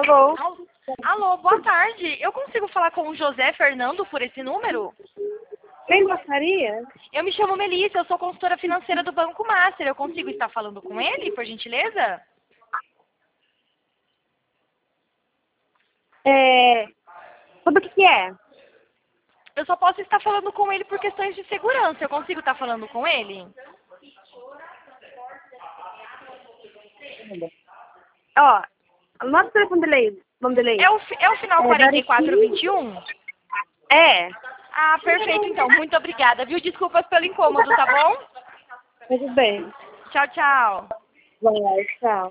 Alô? Alô, boa tarde. Eu consigo falar com o José Fernando por esse número? Quem gostaria? Eu me chamo Melissa, eu sou consultora financeira do Banco Master. Eu consigo estar falando com ele, por gentileza? Sobre o que é? Eu só posso estar falando com ele por questões de segurança. Eu consigo estar falando com ele? Ó, anota o telefone dele aí. Vamos dele aí. É o final 4421? É. Ah, perfeito então. Muito obrigada, viu? Desculpas pelo incômodo, tá bom? Tudo bem. Tchau, tchau. Vai, tchau.